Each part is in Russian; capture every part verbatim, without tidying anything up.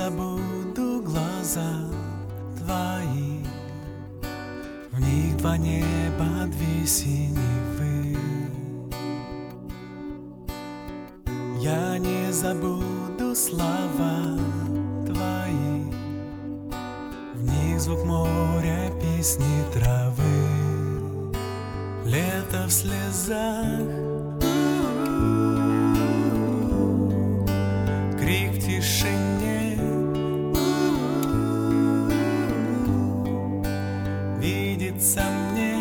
забуду глаза твои, в них два неба, две синевы. Я не забуду слова твои, в них звук моря, песни травы. Лето в слезах, крик в тишине, видится мне.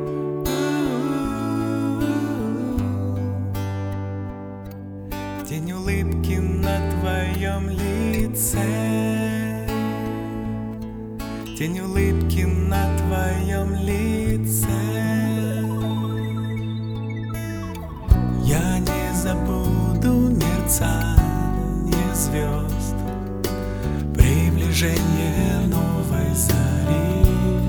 Тень улыбки на твоем лице, тень улыбки на твоем лице. Я не забуду мерцание звезд, приближение новой зари.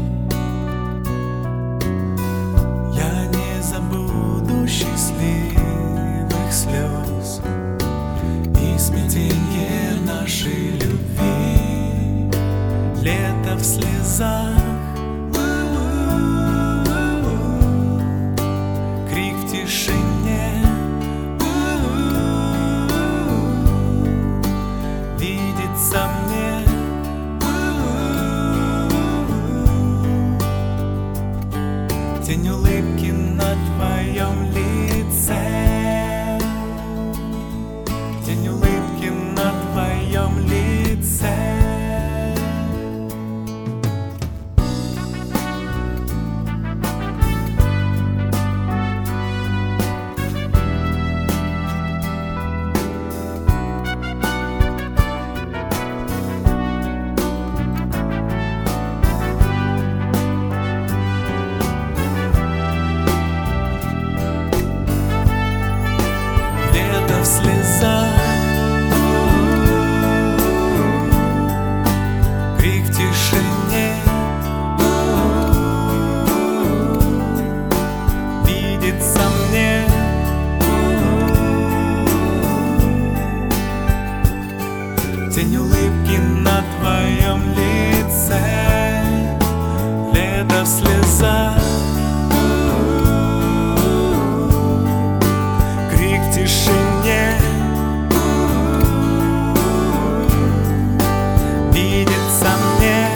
Я не забуду счастливых слез и смятение нашей любви. Лето в слезах, крик в тишине, видится мне. Тень улыбки на твоем лице, тень улыбки на твоем лице. В слезах, крик в тишине, видится мне. Тень улыбки на твоем лице, лето в слезах, крик в тишине, видится мне.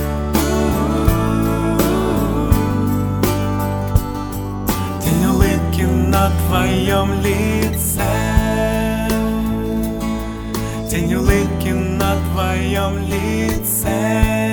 Тень улыбки на твоем лице, тень улыбки на твоем лице.